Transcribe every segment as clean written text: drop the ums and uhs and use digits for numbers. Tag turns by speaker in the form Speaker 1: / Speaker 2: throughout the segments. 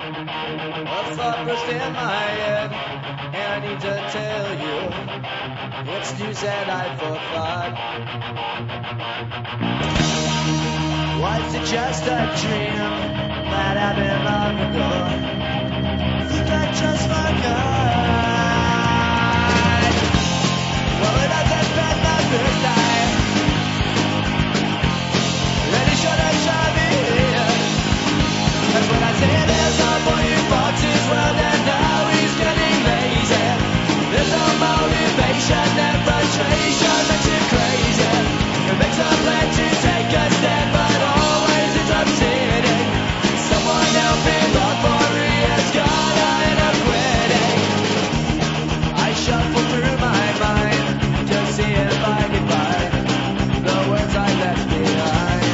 Speaker 1: A thought burst in my head, and I need to tell you, it's news that I forgot. Was it just a dream that happened long ago? Think I just forgot. Well, it hasn't been the first time that he should have shot me in. That's when I say there's no boy who fought his world and now he's getting lazy. There's no motivation and frustration makes him crazy. It makes a plan to take a stand but always ends up sitting. Someone help him before he has gone out and I'm quitting. I shuffle through my mind to see if I can find the words I left behind.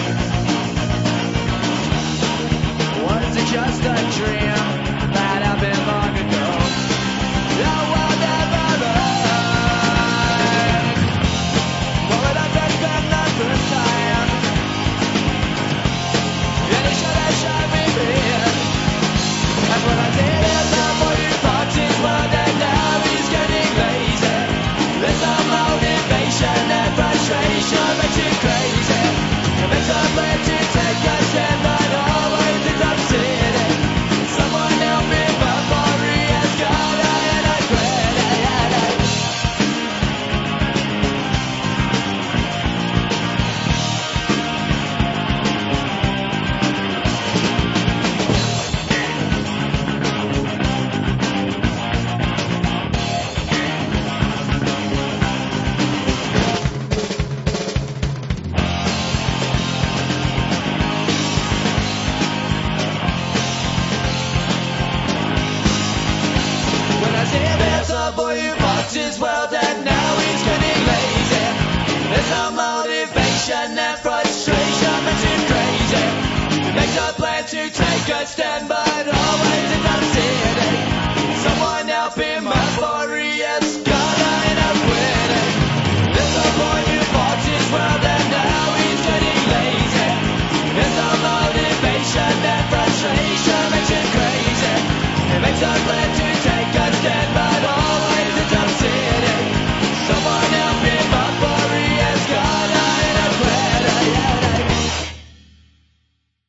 Speaker 1: Was it just a dream that happened long ago? The world never learned. Well, it hasn't been the first time, and he should have shot me dead. That's what I did. There's no boy who fought his world and now he's getting lazy. There's no motivation and frustration makes it crazy. It makes a plan to take a stand but always ends up sitting. Someone help me before he has gone out and I quit. When I say there's a boy who fought his world and now he's getting lazy. There's no motivation and frustration makes him crazy. He makes a plan to take a stand but always ends up sitting. Someone help him before he has gone out and quitting. There's a boy who fought his world and now he's getting lazy. There's no motivation and frustration makes him crazy. He makes a plan